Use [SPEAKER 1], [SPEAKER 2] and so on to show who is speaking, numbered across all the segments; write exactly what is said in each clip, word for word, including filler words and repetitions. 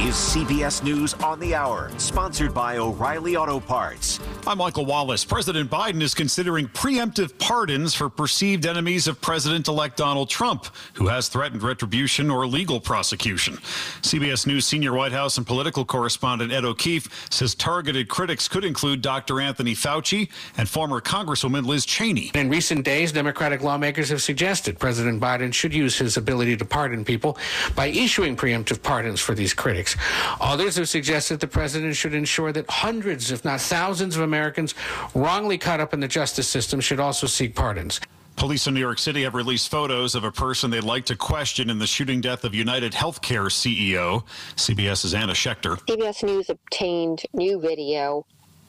[SPEAKER 1] is C B S News on the Hour, sponsored by O'Reilly Auto Parts.
[SPEAKER 2] I'm Michael Wallace. President Biden is considering preemptive pardons for perceived enemies of President-elect Donald Trump, who has threatened retribution or legal prosecution. C B S News senior White House and political correspondent Ed O'Keefe says targeted critics could include Doctor Anthony Fauci and former Congresswoman Liz Cheney.
[SPEAKER 3] In recent days, Democratic lawmakers have suggested President Biden should use his ability to pardon people by issuing preemptive pardons for these critics. Others have suggested the president should ensure that hundreds, if not thousands, of Americans wrongly caught up in the justice system should also seek pardons.
[SPEAKER 2] Police in New York City have released photos of a person they'd like to question in the shooting death of United Healthcare C E O. CBS's Anna Schechter.
[SPEAKER 4] C B S News obtained new video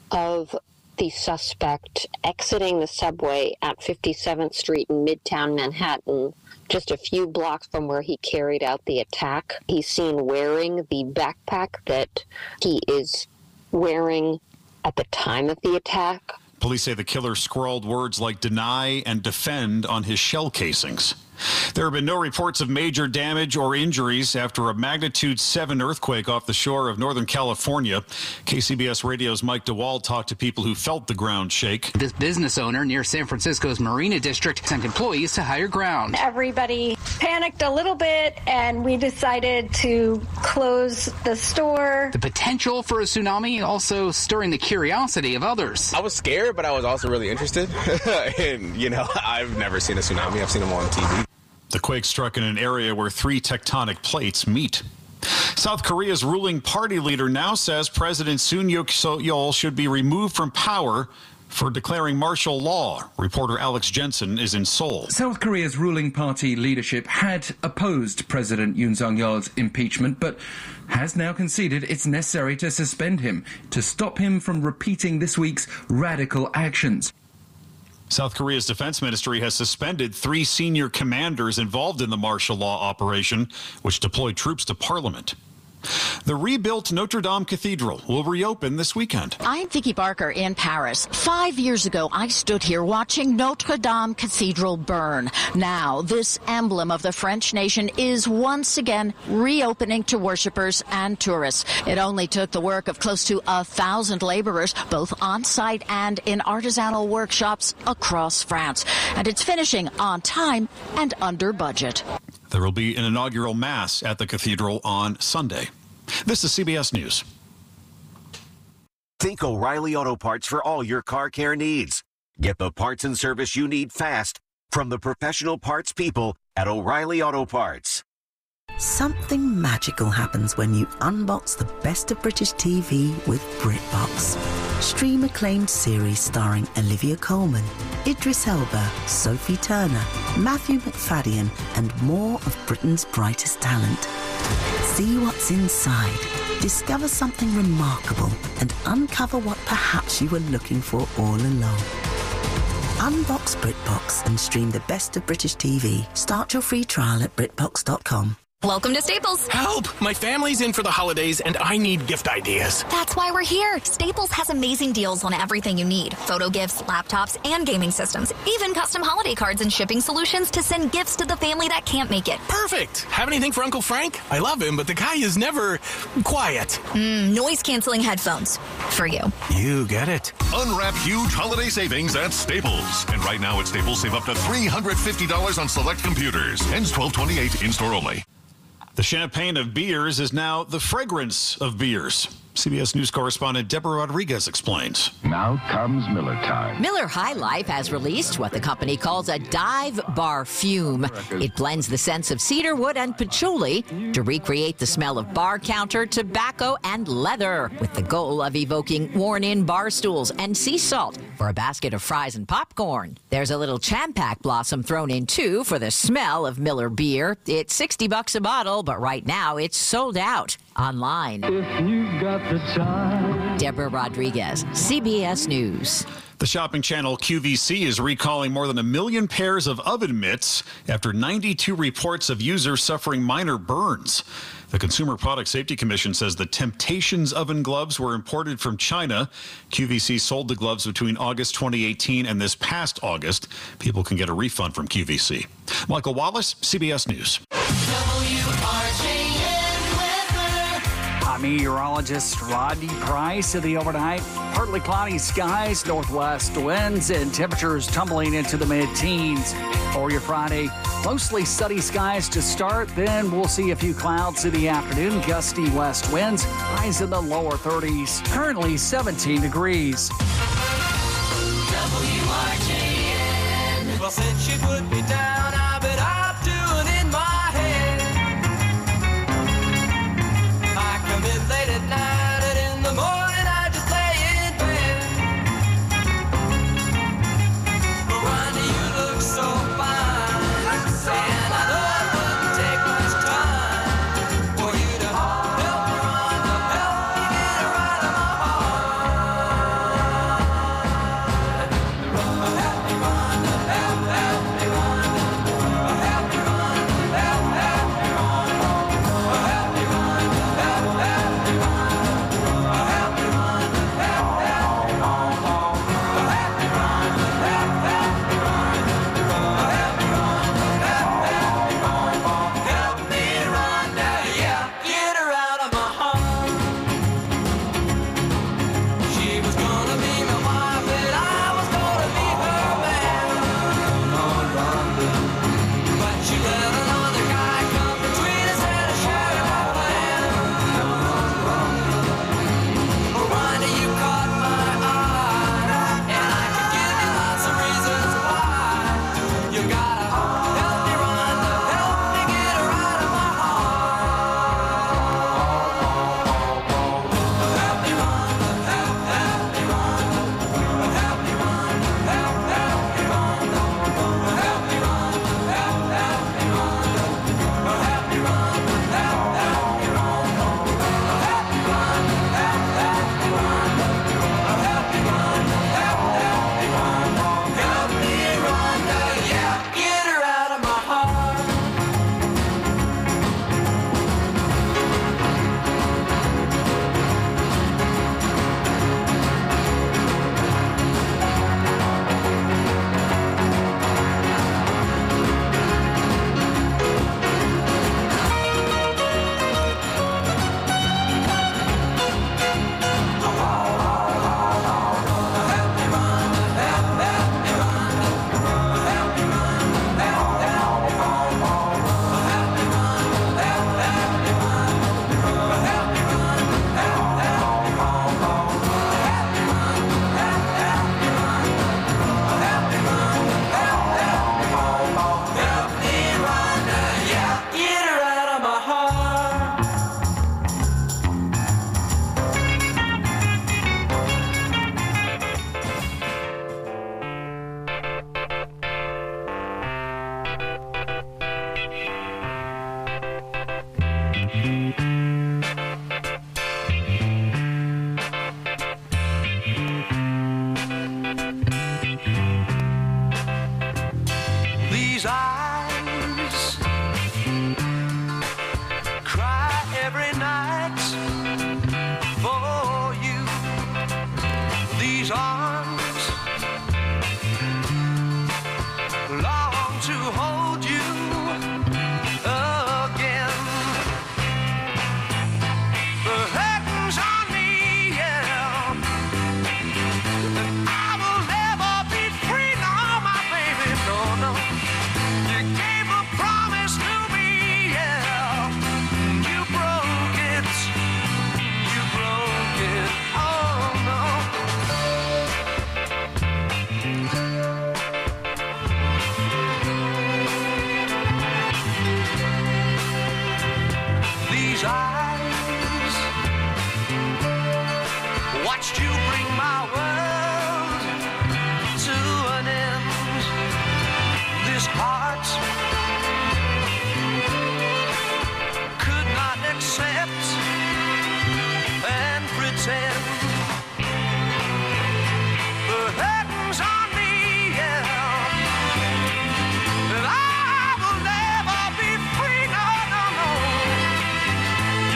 [SPEAKER 4] of the suspect exiting the subway at fifty-seventh Street in Midtown Manhattan, just a few blocks from where he carried out the attack. He's seen wearing the backpack that he is wearing at the time of the attack.
[SPEAKER 2] Police say the killer scrawled words like deny and defend on his shell casings. There have been no reports of major damage or injuries after a magnitude seven earthquake off the shore of Northern California. K C B S Radio's Mike DeWald talked to people who felt the ground shake.
[SPEAKER 5] This business owner near San Francisco's Marina District sent employees to higher ground.
[SPEAKER 6] Everybody panicked a little bit, and we decided to close the store.
[SPEAKER 5] The potential for a tsunami also stirring the curiosity of others.
[SPEAKER 7] I was scared, but I was also really interested. And, you know, I've never seen a tsunami. I've seen them on T V.
[SPEAKER 2] The quake struck in an area where three tectonic plates meet. South Korea's ruling party leader now says President Yoon Suk-yeol should be removed from power for declaring martial law. Reporter Alex Jensen is in Seoul.
[SPEAKER 8] South Korea's ruling party leadership had opposed President Yoon Suk-yeol's impeachment, but has now conceded it's necessary to suspend him to stop him from repeating this week's radical actions.
[SPEAKER 2] South Korea's defense ministry has suspended three senior commanders involved in the martial law operation, which deployed troops to parliament. The rebuilt Notre Dame Cathedral will reopen this weekend.
[SPEAKER 9] I'm Vicki Barker in Paris. Five years ago, I stood here watching Notre Dame Cathedral burn. Now, this emblem of the French nation is once again reopening to worshippers and tourists. It only took the work of close to a thousand laborers, both on-site and in artisanal workshops across France. And it's finishing on time and under budget.
[SPEAKER 2] There will be an inaugural mass at the cathedral on Sunday. This is C B S News.
[SPEAKER 1] Think O'Reilly Auto Parts for all your car care needs. Get the parts and service you need fast from the professional parts people at O'Reilly Auto Parts.
[SPEAKER 10] Something magical happens when you unbox the best of British T V with BritBox. Stream acclaimed series starring Olivia Colman, Idris Elba, Sophie Turner, Matthew McFadden, and more of Britain's brightest talent. See what's inside, discover something remarkable, and uncover what perhaps you were looking for all along. Unbox BritBox and stream the best of British T V. Start your free trial at Britbox dot com.
[SPEAKER 11] Welcome to Staples.
[SPEAKER 12] Help! My family's in for the holidays and I need gift ideas.
[SPEAKER 11] That's why we're here. Staples has amazing deals on everything you need. Photo gifts, laptops, and gaming systems. Even custom holiday cards and shipping solutions to send gifts to the family that can't make it.
[SPEAKER 12] Perfect! Have anything for Uncle Frank? I love him, but the guy is never quiet.
[SPEAKER 11] Mm, noise-canceling headphones. For you.
[SPEAKER 12] You get it.
[SPEAKER 13] Unwrap huge holiday savings at Staples. And right now at Staples, save up to three hundred fifty dollars on select computers. Ends twelve twenty-eight in-store only.
[SPEAKER 2] The champagne of beers is now the fragrance of beers. C B S News correspondent Deborah Rodriguez explains.
[SPEAKER 14] Now comes Miller time.
[SPEAKER 15] Miller High Life has released what the company calls a dive bar fume. It blends the scents of cedarwood and patchouli to recreate the smell of bar counter, tobacco, and leather, with the goal of evoking worn-in bar stools and sea salt for a basket of fries and popcorn. There's a little champak blossom thrown in, too, for the smell of Miller beer. It's sixty bucks a bottle, but right now it's sold out online.
[SPEAKER 14] If you've got the time.
[SPEAKER 15] Deborah Rodriguez, C B S News.
[SPEAKER 2] The shopping channel Q V C is recalling more than a million pairs of oven mitts after ninety-two reports of users suffering minor burns. The Consumer Product Safety Commission says the Temptations oven gloves were imported from China. Q V C sold the gloves between August twenty eighteen and this past August. People can get a refund from Q V C. Michael Wallace, C B S News.
[SPEAKER 16] W R J N Weather. I'm meteorologist Rodney Price. In the overnight, partly cloudy skies, northwest winds, and temperatures tumbling into the mid-teens. For your Friday, mostly sunny skies to start, then we'll see a few clouds in the afternoon, gusty west winds, highs in the lower thirties. Currently seventeen degrees.
[SPEAKER 17] W R J N. Well, since she put me down, I bet I'm doing in my head. I come in late at night, and in the morning I just lay in bed. But Ronnie, you look so fine, so and I know it wouldn't take much time for you to help me, Rhonda, help me get her out of my heart. Help me, Rhonda, help, help me, Rhonda. Help me, Rhonda, help, help me, Rhonda. Help me, Rhonda, help, help me, Rhonda. Help me, Rhonda, help, help me, Rhonda. Help me, Rhonda, help, help me, Rhonda. Help me, Rhonda, help, help me, Rhonda. Help me, Rhonda, yeah, get her out of my heart. She was gonna be my wife, and I was gonna be her man. But she let another guy come between us and I shared my plan. Oh, Ronnie, you caught my eye, and I could give you lots of reasons why. You gotta help me, Rhonda, help me get her out of my heart. Help me, Rhonda, help, help me, Rhonda. Help me, Rhonda, help, help me, Rhonda. Help me, Rhonda, help, help me, Rhonda. Help me, Rhonda, help, help me, Rhonda. Help me, Rhonda, help, help me, Rhonda. Help me, Rhonda, help, help me, Rhonda. Help me, Rhonda, yeah, get her out of my heart. Help me, Rhonda, yeah, get her out of my heart. These eyes cry every night for you. These arms long to hold you again. The heaven's on me, yeah. I will never be free, no, my baby, no, no. You gave a promise to me, yeah. You broke it, you broke it, oh no. These eyes watched you bring my world to an end. This heart could not accept and pretend. The heaven's on me, yeah. And I will never be free, no, no, no.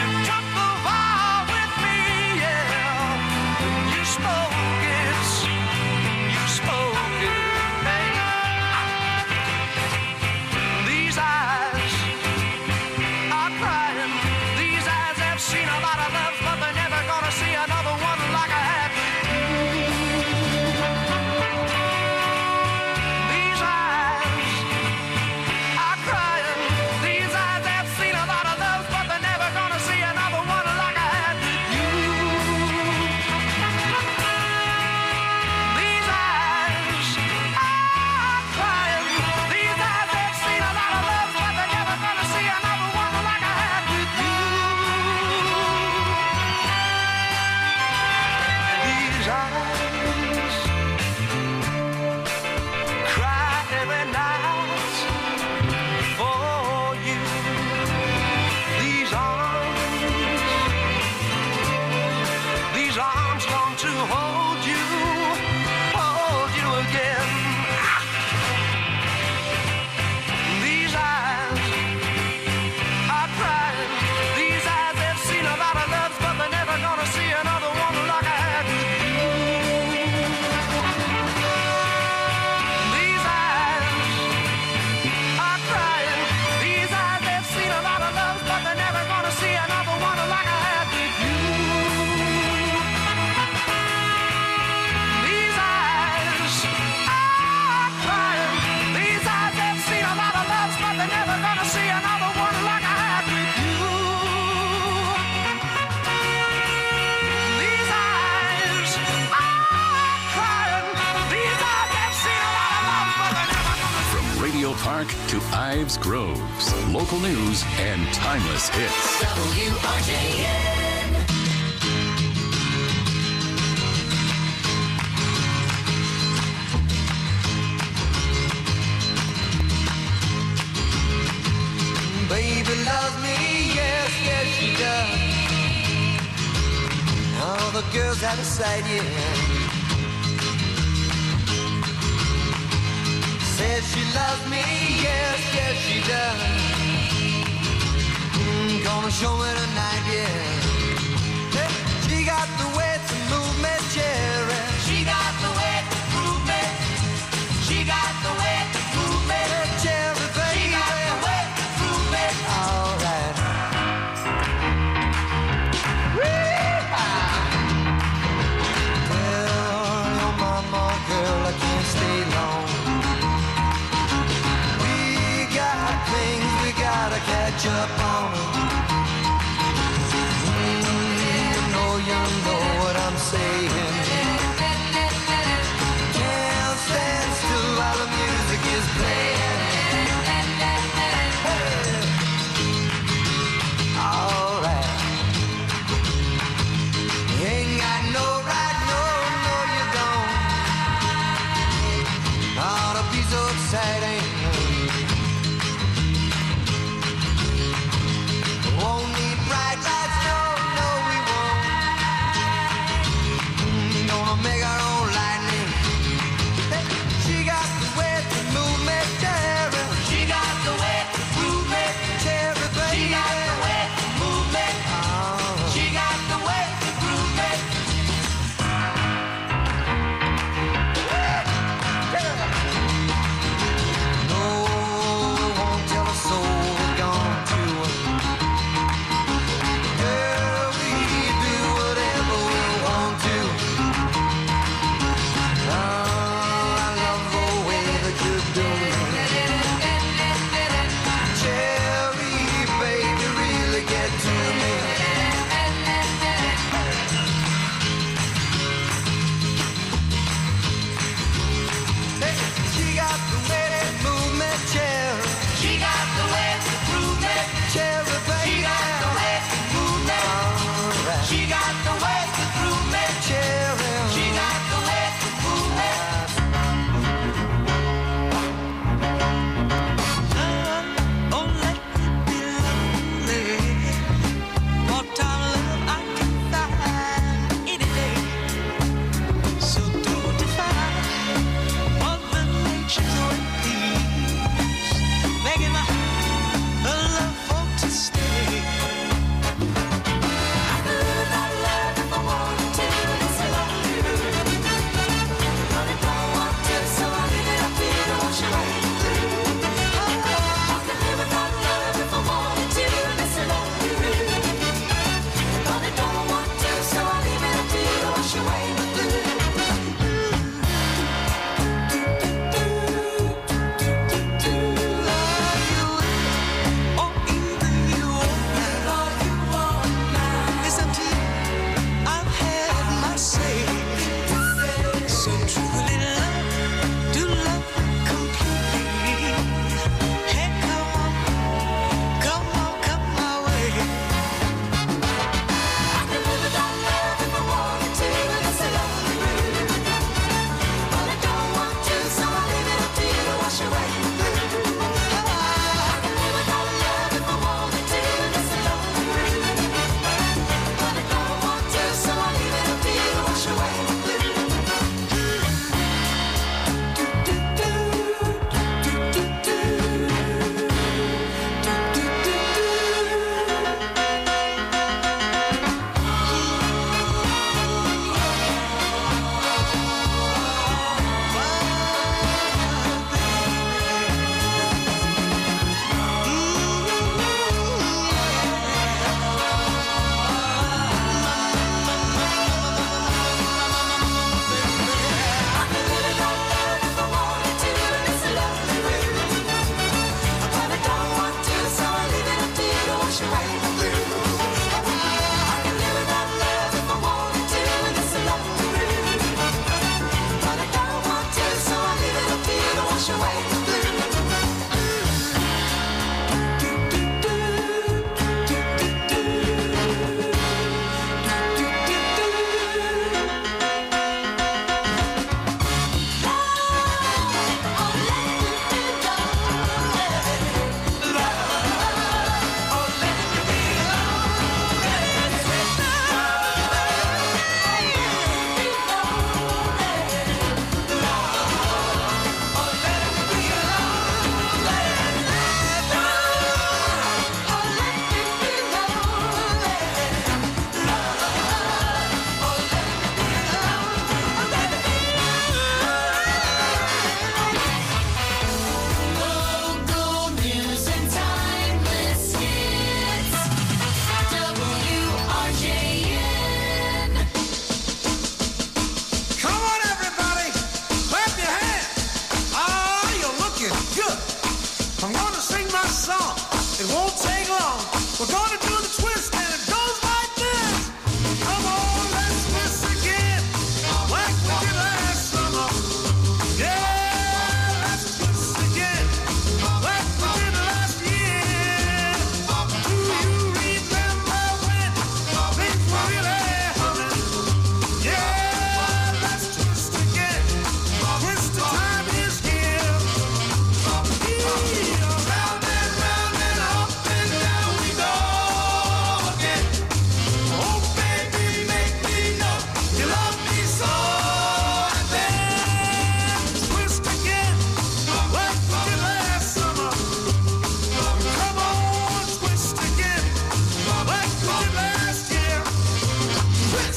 [SPEAKER 18] Park to Ives Groves. Local news and timeless hits.
[SPEAKER 17] W R J N.
[SPEAKER 19] Baby loves me, yes, yes she does. All the girls out of sight, yeah. Says she loves me, yes, yes she does. Mm, gonna show me tonight, yeah. Hey, she got the way to move me, cherry. She got the way to move me. She got the way to move me, cherry, baby. She got the way to move me. All right. Tell your mama, girl, I can't stay long. Things we gotta catch up on. Mm, you know, you know what I'm saying. Can't stand still while the music is playing. Hey. All right. You ain't got no right, no, no, you don't. Ought to be so exciting. Won't need bright lights, no, no, we won't. Mm, gonna make our own lightning. Hey, she got the way to move me, cherry. She got the way to move me, cherry, baby. She got the way to move me. Oh. She got the way to groove me. Yeah. No, won't tell a soul we're gone to.
[SPEAKER 17] We're gonna do the twist and it goes like this. Come on, let's twist again, like we did last summer. Yeah, let's twist again, like we did last year. Do you remember when things were really humming? Yeah, let's twist again. Twist the time is here. Round and round and up and down we go again. Oh baby, make me know you love me so. And then twist again, like we did last summer. Come on, twist again, like we did last year. Twist.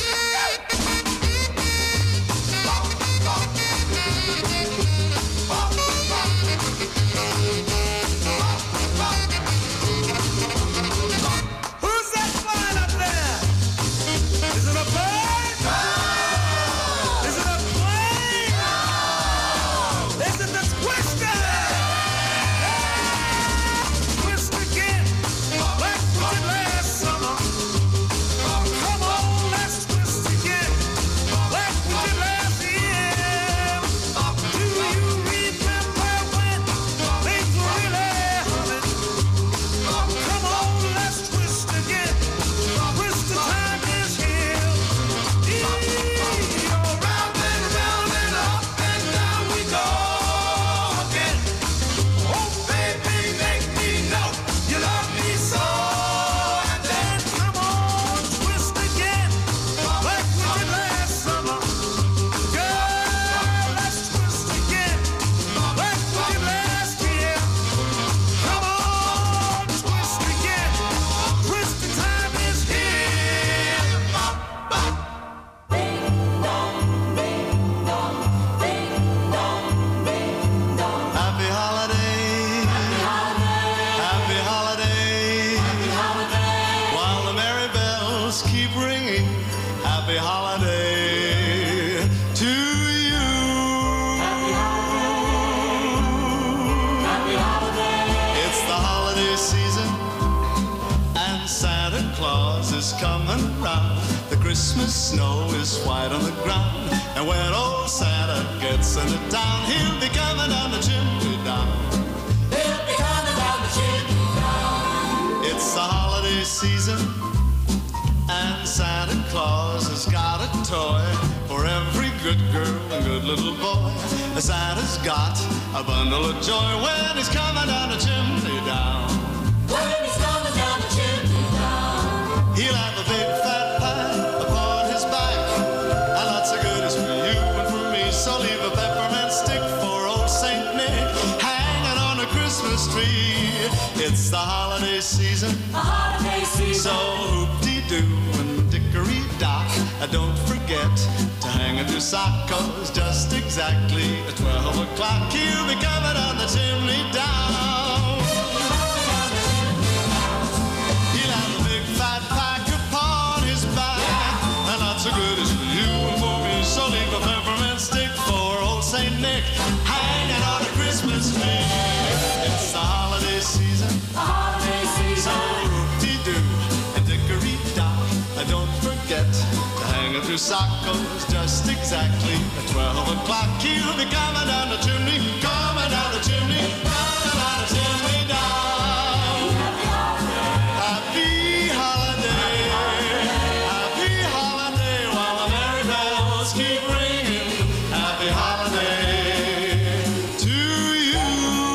[SPEAKER 17] Who's that flying up there? Is it a bird? Is it a plane? Is it the twister? Twist again, like we did last summer. Come on, let's twist again, like we did last year. Do you remember when things were really humming? Come on, let's twist again. Twist the time is here. Round and round and up and down we go again. Oh baby, make me know you love me so. And then come on, twist again, like we did last summer. Girl, let's twist again, like we did last year. Come on, twist again. Twist the time is here. Happy holiday. Happy holiday. While the merry bells keep ringing. Happy holiday to you. It's the holiday season, and Santa Claus is coming round. The Christmas snow is white on the ground, and when old Santa gets into town, he'll be coming down the chimney down. He'll be coming down the chimney down. It's the holiday season, and Santa Claus has got a toy for every good girl and good little boy. Santa's got a bundle of joy when he's coming down the chimney down. When he's coming down the chimney down, he'll have a big fat pie upon his back, and lots of goodies for you and for me. So leave a peppermint stick for old Saint Nick hanging on a Christmas tree. It's the holiday season, The holiday season. so hoop-dee-doo and dickory-dock. Uh, Don't forget to hang up your sock, 'cause just exactly at twelve o'clock he'll be coming down the chimney down. He'll have a big fat pack upon his back, and lots of goodies for you and for me. So leave a peppermint stick for old Saint Nick hanging on a Christmas tree. It's the holiday season,
[SPEAKER 19] The holiday season.
[SPEAKER 17] so hoop-dee-doo and dickory-dock. And don't forget to hang up your sock, 'cause just exactly at twelve o'clock he'll be coming down the chimney, coming down the chimney, coming down the chimney down. Happy holiday, happy holiday, while the merry bells keep ringing. Happy holiday to you.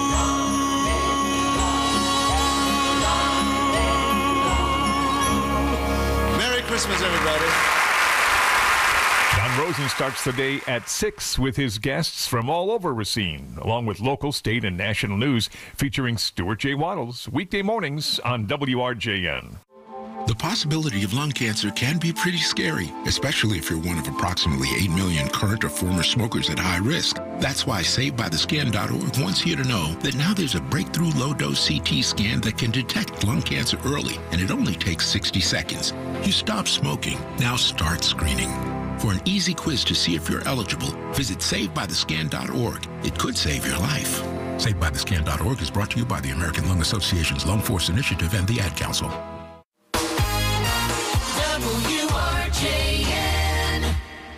[SPEAKER 17] Merry Christmas, everybody.
[SPEAKER 20] Don Rosen starts the day at six with his guests from all over Racine, along with local, state, and national news, featuring Stuart J. Waddles, weekday mornings on W R J N.
[SPEAKER 21] The possibility of lung cancer can be pretty scary, especially if you're one of approximately eight million current or former smokers at high risk. That's why Saved By The Scan dot org wants you to know that now there's a breakthrough low-dose C T scan that can detect lung cancer early, and it only takes sixty seconds. You stop smoking, now start screening. For an easy quiz to see if you're eligible, visit Saved By The Scan dot org. It could save your life. Saved by the Scan dot org is brought to you by the American Lung Association's Lung Force Initiative and the Ad Council.
[SPEAKER 17] W R J N.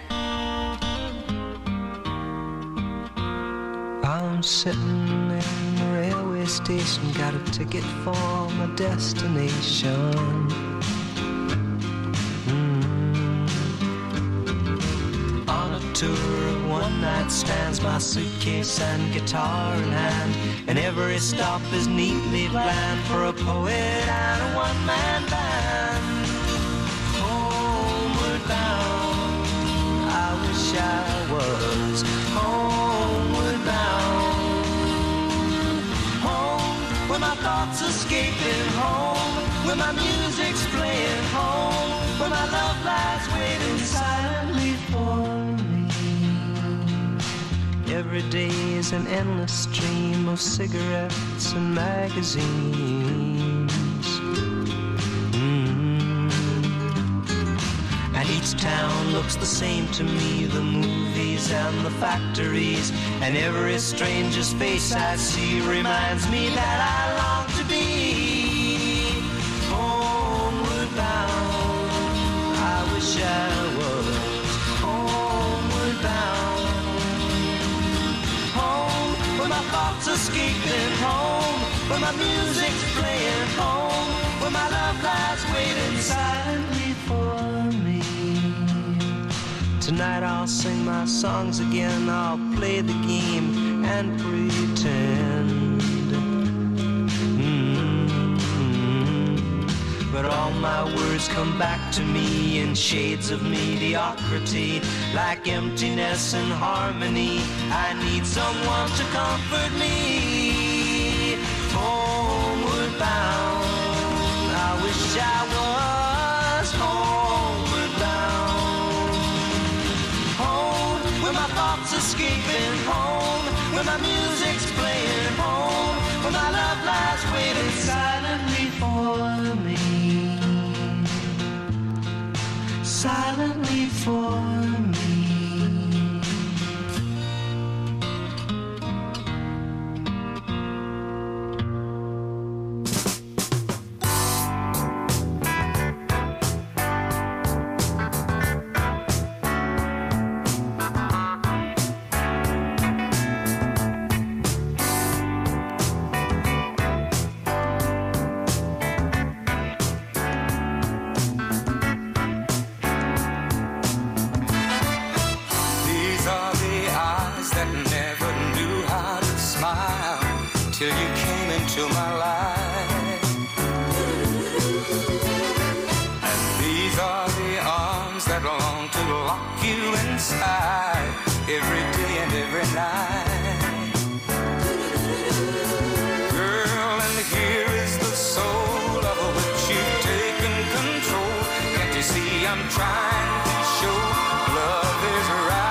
[SPEAKER 3] I'm sitting in the railway station, got a ticket for my destination. Mm. On a tour of one night stands, my suitcase and guitar in hand, and every stop is neatly planned for a poet and a one-man band. Homeward bound, I wish I was homeward bound. Home, where my thoughts escaping, home, where my music's playing, home, where my love lies waiting silently for me. Every day is an endless stream of cigarettes and magazines. And each town looks the same to me, the movies and the factories, and every stranger's face I see reminds me that I long to be homeward bound. I wish I was homeward bound. Home, where my thoughts escaping, home, where my music's playing, home, where my love lies waiting silently for me. Tonight I'll sing my songs again, I'll play the game and pretend. Mm-hmm. But all my words come back to me in shades of mediocrity, like emptiness and harmony. I need someone to comfort me. Homeward bound, I wish I was homeward bound. Home, where my thoughts escaping, home, where my music's playing, home, where my love lies waiting silently for me. Silently for me.
[SPEAKER 19] Till you came into my life. And these are the arms that long to lock you inside every day and every night. Girl, and here is the soul of which you've taken control. Can't you see I'm trying to show love is right?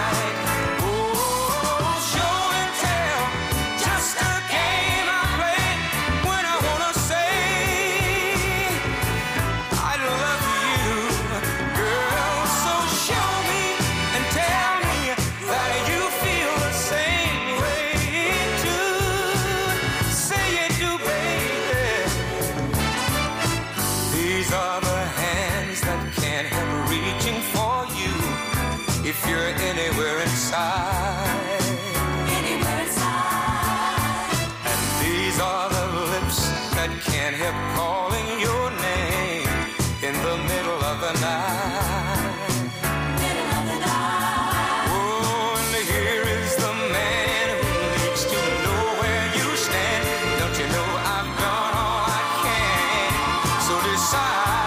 [SPEAKER 19] If you're anywhere inside, anywhere inside, and these are the lips that can't help calling your name in the middle of the night. Middle of the night. Oh, and here is the man who needs to know where you stand. Don't you know I've done all I can? So decide.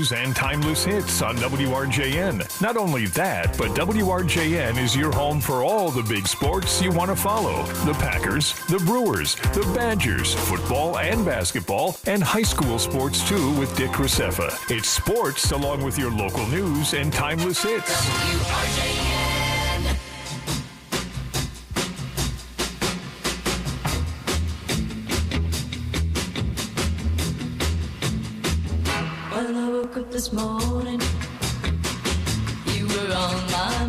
[SPEAKER 20] news and timeless hits on W R J N. Not only that, but W R J N is your home for all the big sports you want to follow. The Packers, the Brewers, the Badgers, football and basketball, and high school sports too with Dick Graceffa. It's sports along with your local news and timeless hits.
[SPEAKER 17] W R J N.
[SPEAKER 4] When I woke up this morning, you were on my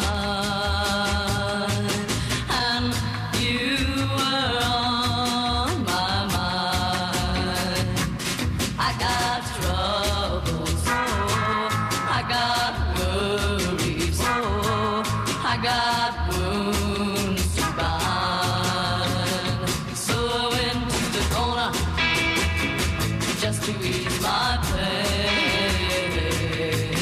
[SPEAKER 4] mind, and you were on my mind. I got troubles, oh, I got worries, oh, I got wounds to bind. So I went to the corner just to ease my pain.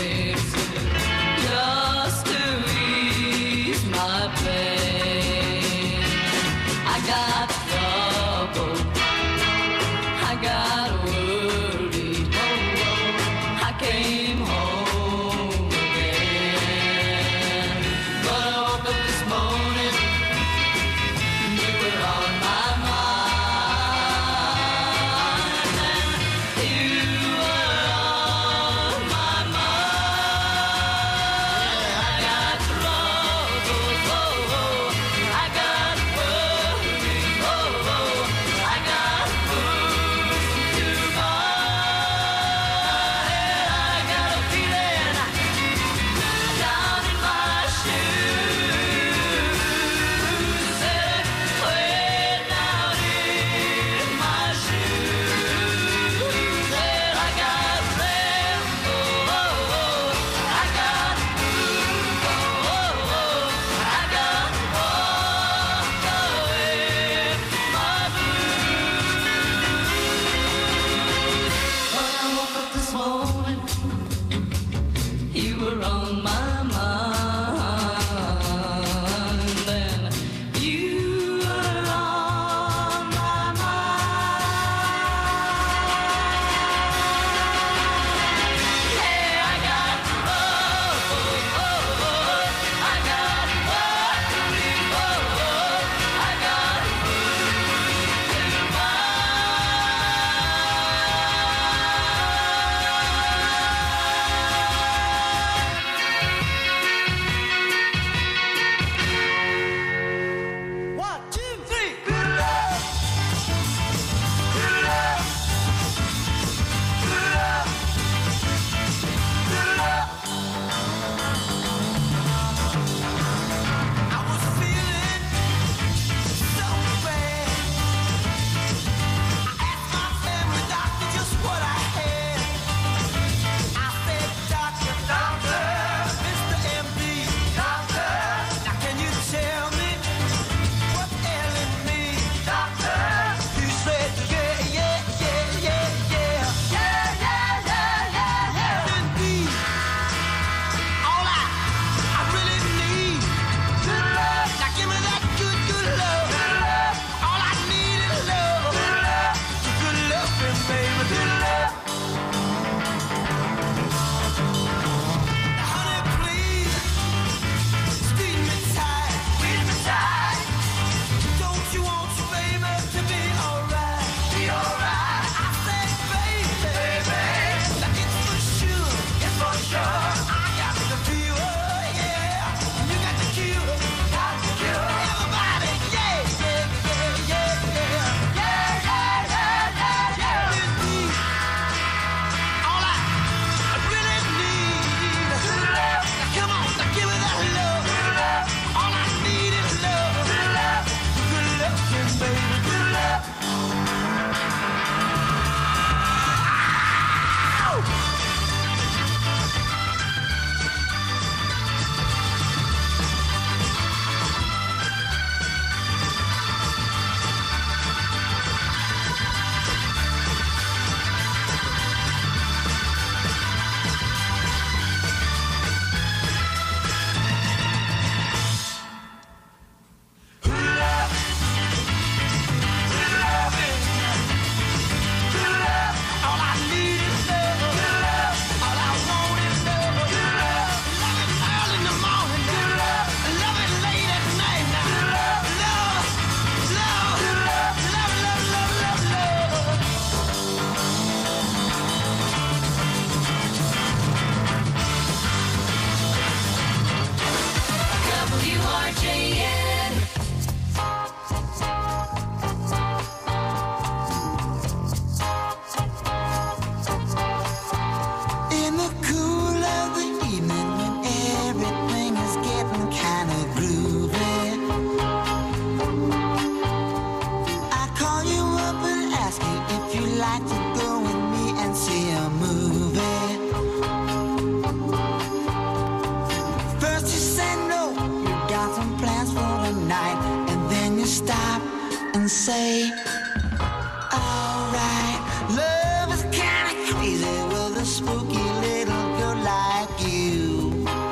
[SPEAKER 19] say, alright, love is kinda crazy with a spooky little girl like you.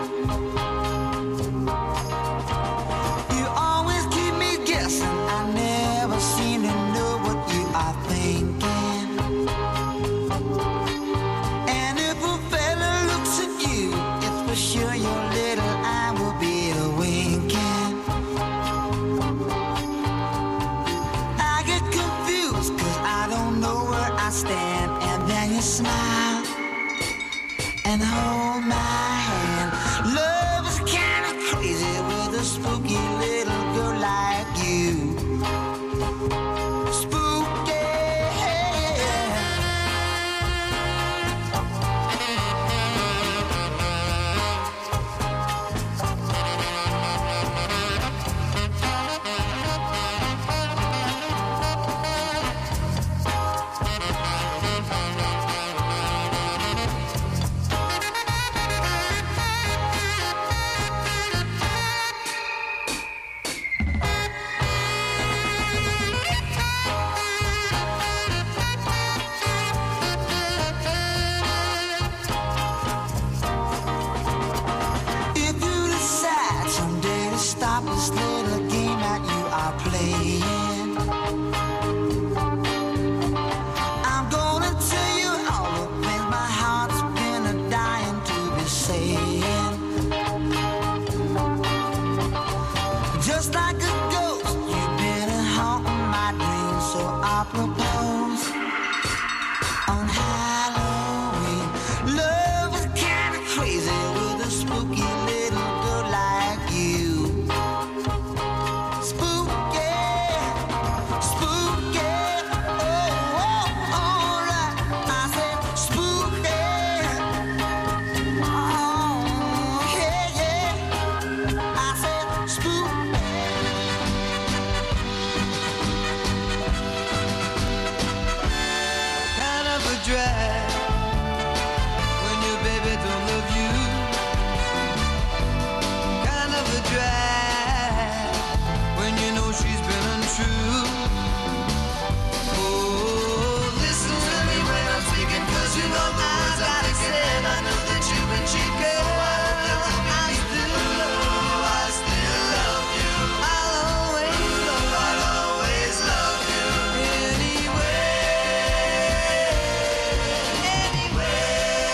[SPEAKER 19] You always keep me guessing, I never seem to know what you are thinking. And if a fella looks at you, it's for sure your little eye will be a winking. I get confused cause I don't know where I stand. And then you smile and hold my hand. Love is kinda crazy with a spooky little girl like you. Spooky. If you decide someday to stop this little game that you are playing, I'm gonna tell you all the things my heart's been a dying to be saying. Just like a ghost, you've been a haunting my dreams, so I propose on Halloween. Love is kinda crazy with a spooky little girl like you. Spooky, spooky, oh, oh, alright. I said spooky, oh, yeah, yeah. I said spooky. Kind of a drag when your baby don't love you. Kind of a drag when you know she's been untrue. Oh, listen to me when I'm speaking, cause you know the words I'm thinking, and I know that you've been cheating. Oh, I still love you, I still love you. I'll always love you, I'll always love you. Anyway, anyway,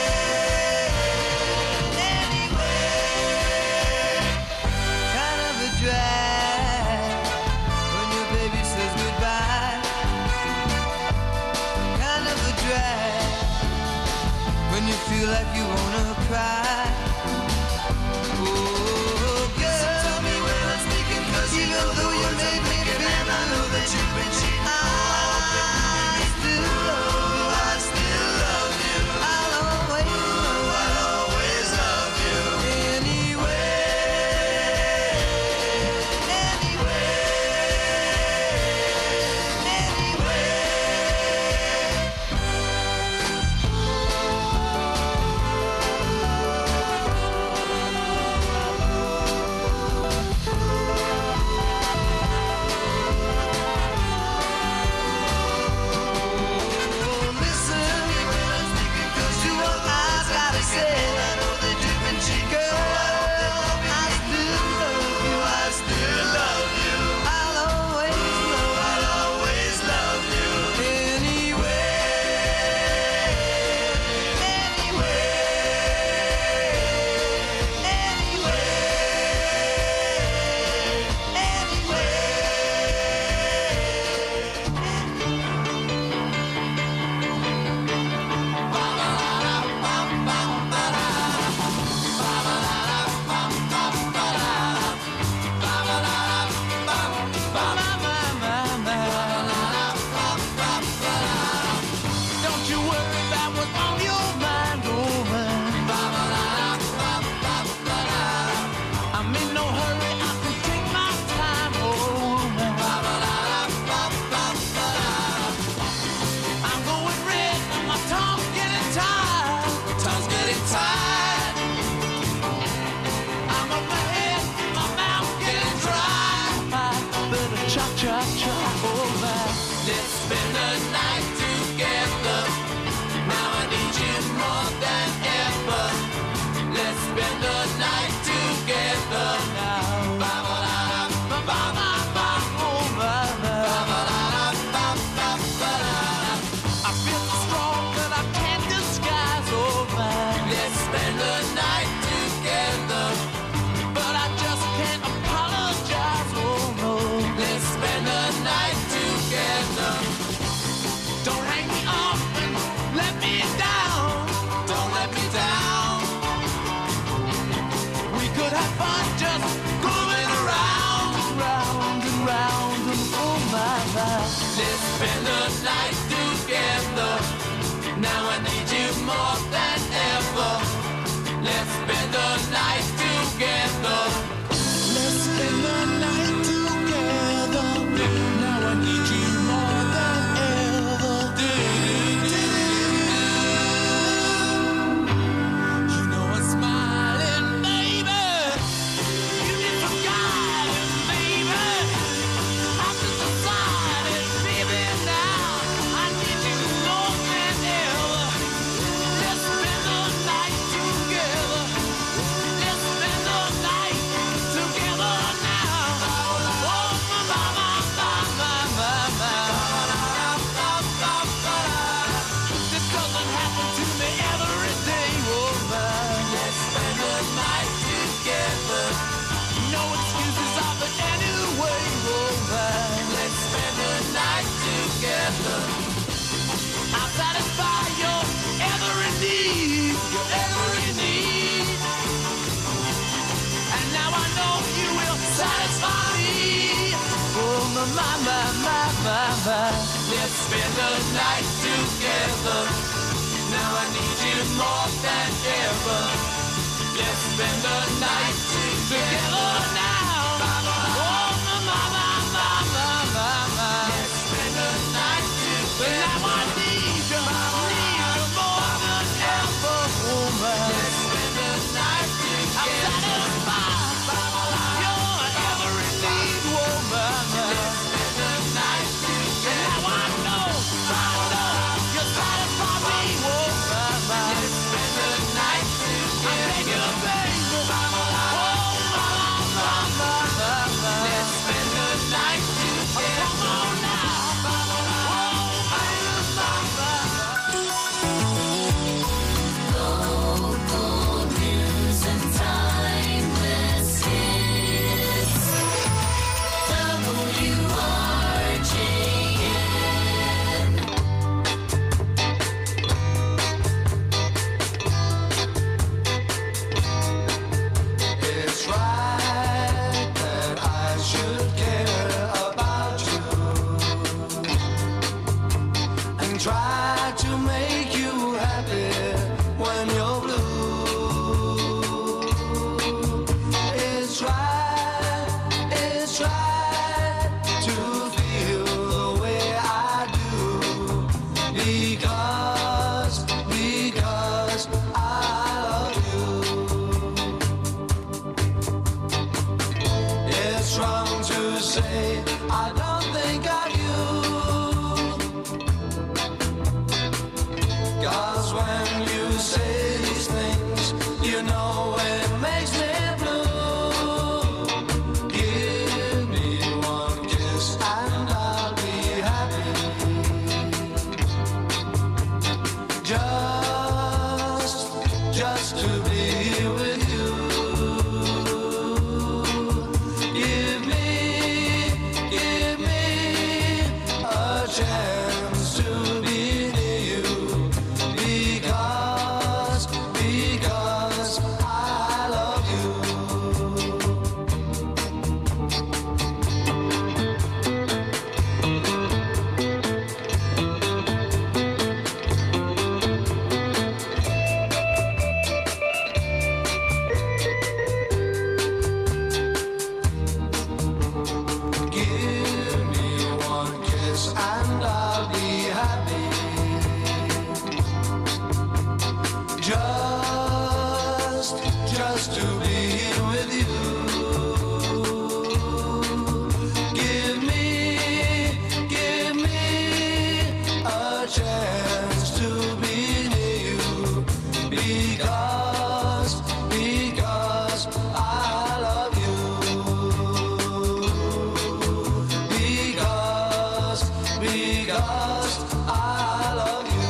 [SPEAKER 19] anyway. Kind of a drag when your baby says goodbye. Kind of a drag when you feel like you wanna cry. Oh, girl, tell me when I'm speaking, cause you know the way you make me feel, and I know that you've been cheating. I still love you, I still love you. I'll always love you, I'll always love you. Anyway, anyway, anyway. spend the night together. Now I need you more than ever. Let's spend the night together now. I feel so strong that I can't disguise, oh man. Let's spend the night together, but I just can't apologize, oh no. Let's spend the night together. Don't hang me up and let me down. Don't let me down. We could have fun just moving around, round and round and oh my, my. Let's spend the night together. Now I need you more than ever. Let's spend the night together. Let's spend the night together. Now I need you more than ever. You know I'm smiling, baby. You need some guidance, baby. I'm just decided, baby, now I need you more than ever. Let's spend the night together. Let's spend the night together now. Oh, my, my, my, my, my, my. This doesn't happen to me every day, oh my. Let's spend the night together. No excuses of it anyway, oh my. Let's spend the night together. I'll satisfy your every need, your every need. And now I know you will satisfy me. Oh my, my, my, my, my, my. Let's spend the night together. Now I need you more than ever. Let's spend the night together now. Oh my, my, my, my, my, my, my. Let's spend the night together. Now I need you, need you more than ever. Oh my. Let's spend the night together. I'm satisfied your every need, oh my, my. Let's spend the night together. Now I know, I know you satisfy me, oh my, my. Let's spend the night together. I beg you, baby. Oh my, my, my, my, my. Let's spend the night together. Come on now.
[SPEAKER 4] Local news and timeless hits. W R J N.
[SPEAKER 19] It's right that I should care about you and try to make you happy when you're blue. It's right, it's right to feel the way I do because, because I love you. It's wrong to say I don't think of you, 'cause when you say these things, you know it makes me blue. Give me one kiss and I'll be happy. Just, just to be with you. Give me, give me a chance to be near you because, because I love Give me one kiss and I'll be happy. Just, just to be with you. Give me, give me
[SPEAKER 17] because I love you.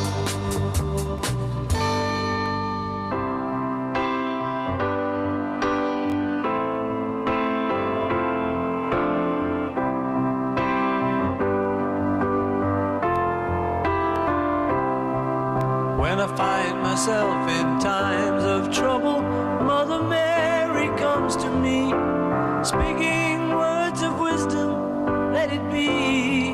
[SPEAKER 17] When I find myself in times of trouble, Mother Mary comes to me, speaking words of wisdom, let it be.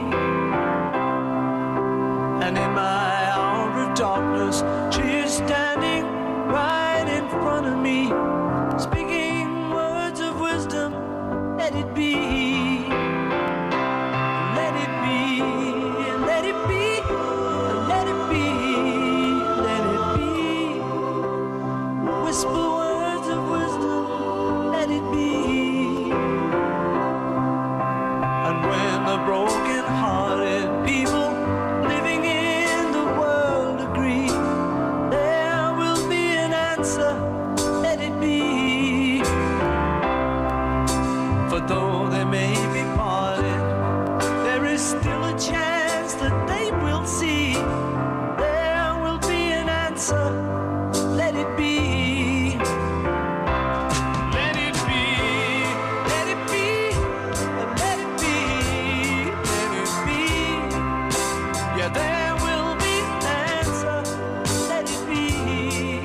[SPEAKER 17] And in my hour of darkness, she is standing right in front of me, speaking words of wisdom, let it be. Let it be, let it be, let it be, let it be. Whisper words of wisdom, let it be. And when the broken-hearted people living in the world agree, there will be an answer, let it be. For though they may be parted, there is still a chance that they will see. There will be an answer, let it be. Let it be, let it be, let it be, let it be. Yeah, there will be an answer, let it be.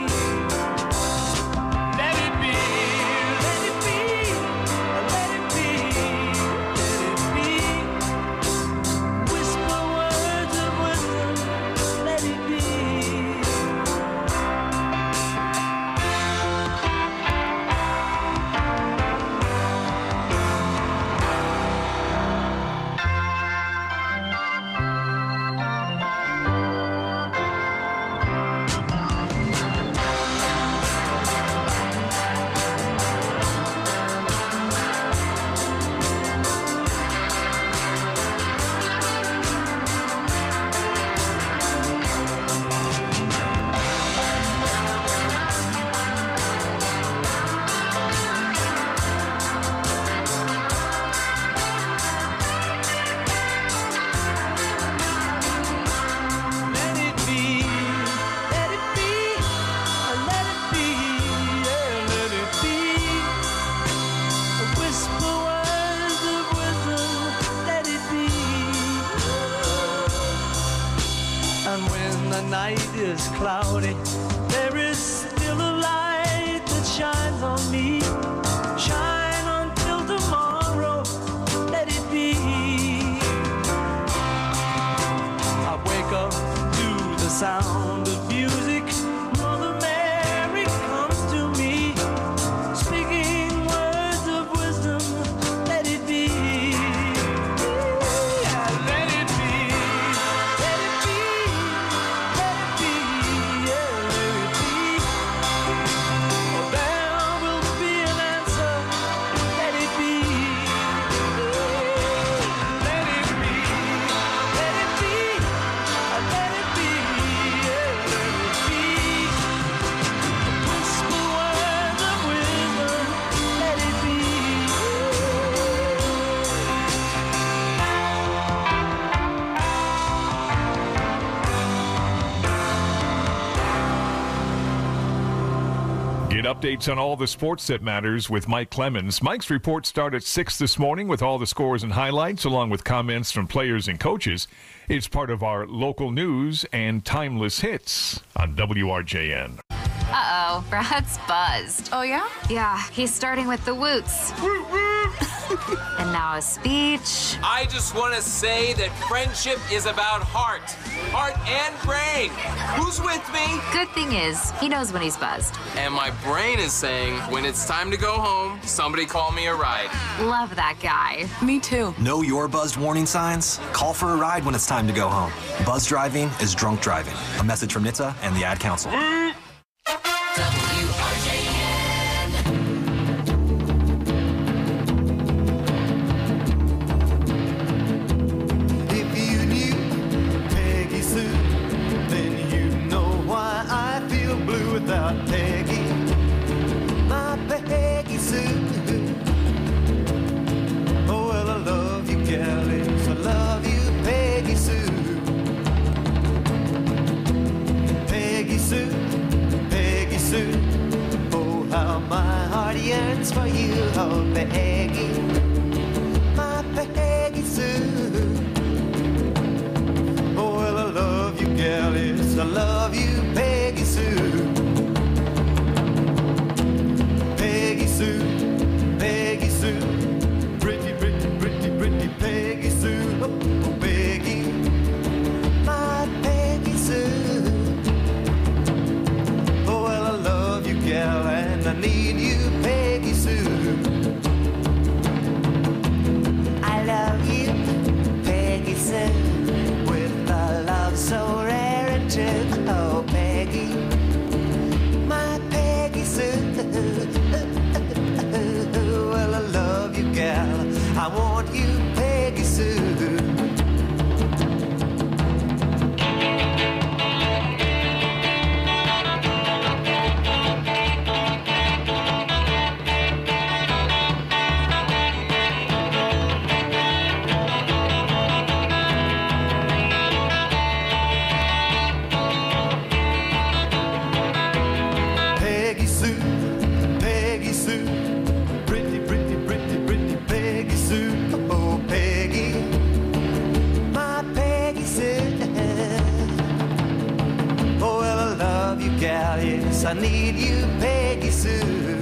[SPEAKER 17] Let it be, let it be, let it be, let it be. Whisper words of wisdom, let it be. Let it be, let it be, let it be, yeah, let it be. Whisper words of wisdom, let it be. And when the night is cloudy, there is still a light that shines on me. Shine until tomorrow, let it be. I wake up to the sound of music. Mother Mary comes to me, speaking words of wisdom, let it be. Yeah, let it be, let it be, let it be, yeah, let it be. Oh, there will be an answer, let it be. Let it be, let it be, let it be, yeah, let it be. Whisper words of wisdom, let it be.
[SPEAKER 20] Get updates on all the sports that matters with Mike Clemens. Mike's reports start at six this morning with all the scores and highlights, along with comments from players and coaches. It's part of our local news and timeless hits on W R J N.
[SPEAKER 6] Uh-oh, Brad's buzzed.
[SPEAKER 22] Oh, yeah?
[SPEAKER 6] Yeah, he's starting with the woots. And now a speech.
[SPEAKER 23] I just want to say that friendship is about heart. Heart and brain. Who's with me?
[SPEAKER 6] Good thing is, he knows when he's buzzed.
[SPEAKER 23] And my brain is saying, when it's time to go home, somebody call me a ride.
[SPEAKER 6] Love that guy.
[SPEAKER 22] Me too.
[SPEAKER 24] Know your buzzed warning signs? Call for a ride when it's time to go home. Buzz driving is drunk driving. A message from N H T S A and the Ad Council.
[SPEAKER 19] If you knew Peggy Sue, then you know why I feel blue without Peggy. My Peggy Sue. Oh, well, I love you, Kelly. I love you, Peggy Sue. yearns for you, oh Peggy, my Peggy Sue. Oh, well, I love you, gal, yes, I love you, Peggy Sue. Peggy Sue, Peggy Sue, pretty, pretty, pretty, pretty Peggy Sue. Oh, oh Peggy, my Peggy Sue. Oh, well, I love you, gal, and I need you, Peggy Sue. I love you, Peggy Sue, with a love so rare and true. Oh, Peggy, my Peggy Sue. Well, I love you, gal, I want you, Peggy Sue. Peggy Sue, Peggy Sue, pretty, pretty, pretty, pretty Peggy Sue. Oh, Peggy, my Peggy Sue. Oh, well, I love you, gal, yes, I need you, Peggy Sue.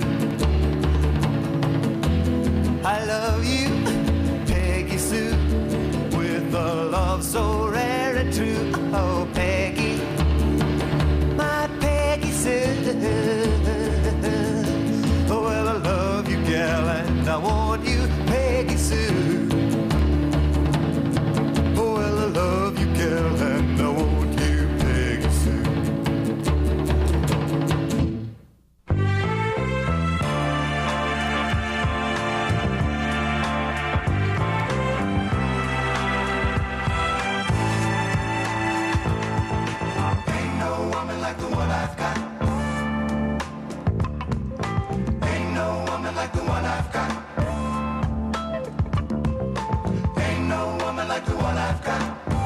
[SPEAKER 19] I love you, Peggy Sue, with a love so rare and true. Oh, Peggy, my Peggy Sue. Oh, well, I love you, gal, and I want you, Peggy Sue. Oh, well, I love you, gal, and I want you, Peggy Sue. Ain't no woman like the one I've got. Ain't no woman like the one I've got. Ain't no woman like the one I've got.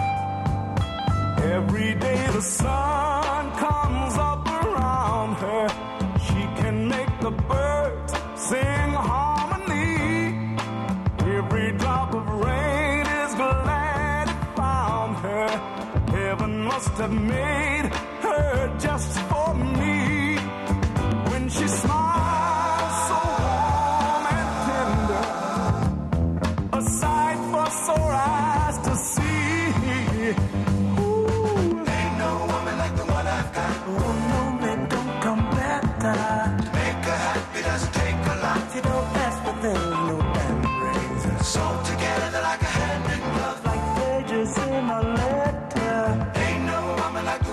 [SPEAKER 17] Every day the sun comes up around her. She can make the birds sing harmony. Every drop of rain is glad it found her. Heaven must have made her just for me. When she smiles so warm and tender, a sight for sore eyes to see. Ooh, ain't no woman like the one I've got. Oh no, man, don't come better. To make her happy doesn't take a lot. You don't ask for things no man brings her. So together like a hand in glove, like pages in a letter. Ain't no woman like the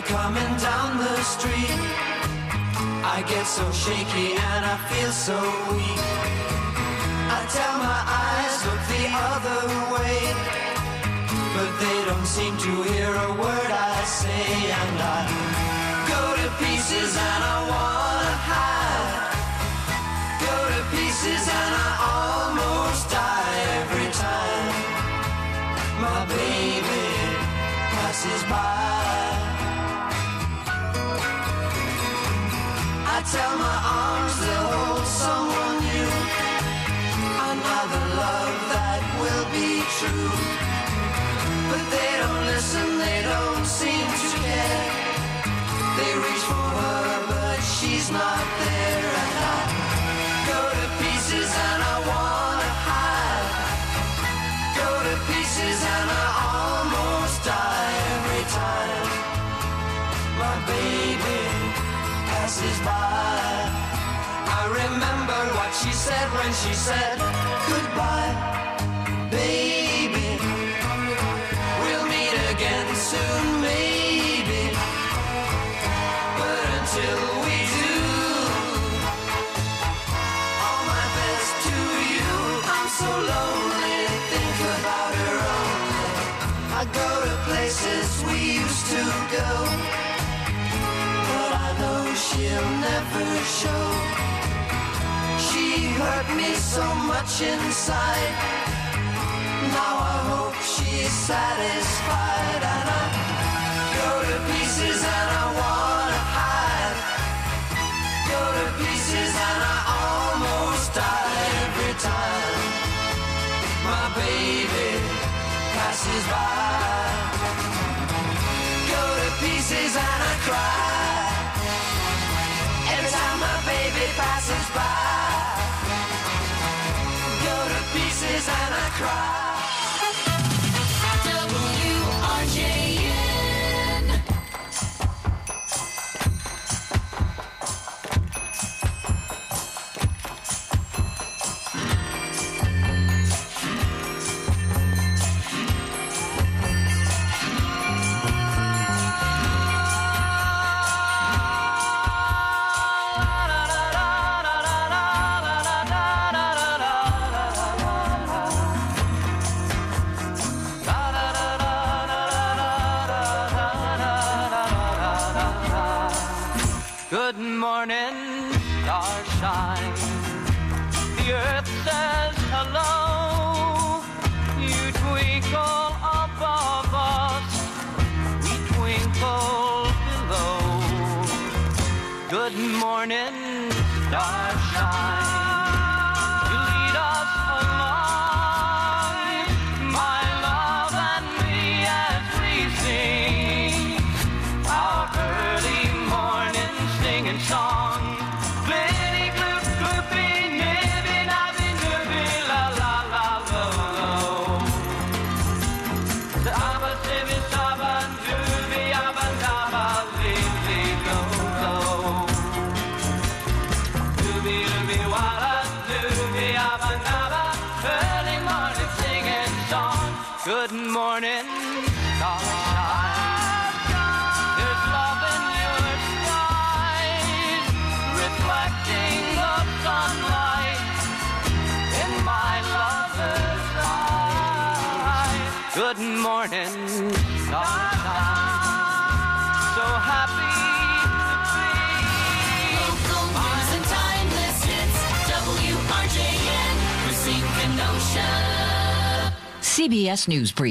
[SPEAKER 3] coming down the street, I get so shaky and I feel so weak. I tell my eyes look the other way, but they don't seem to hear a word I say. And I go to pieces and I wanna hide, go to pieces and I almost die every time my baby passes by. I tell my arms they'll hold someone new, another love that will be true. But they don't listen, they don't seem to care. They reach for her, but she's not there. And I go to pieces and I wanna hide, go to pieces and I almost die every time my baby passes by. I remember what she said when she said goodbye, baby. We'll meet again soon, maybe. But until we do, all my best to you. I'm so lonely, think about her only. I go to places we used to go, but I know she'll never show. She hurt me so much inside, now I hope she's satisfied. And I go to pieces and I wanna hide, go to pieces and I almost die every time my baby passes by. Go to pieces and I cry every time my baby passes by. Go to pieces and I cry.
[SPEAKER 4] W R J N.
[SPEAKER 3] Good morning, starshine. The earth says hello. You twinkle above us, we twinkle below. Good morning, starshine. You lead us along, my love and me, as we sing our early morning singing song. Glitty, gloop, gloopy, nibby, nabby, nibby, la, la, la, lo, lo. The abba, sibby, sabba, dooby, abba, dabba, lily, lo, lo. Dooby, dooby, walla, dooby, abba, dabba, early morning singing song. Good morning, starshine. There's love in your skies, reflecting the sunlight in my lover's eyes. Good morning, starshine. So happy to be.
[SPEAKER 4] Local news and timeless hits. W R J N. Racine, Kenosha.
[SPEAKER 15] C B S News Brief.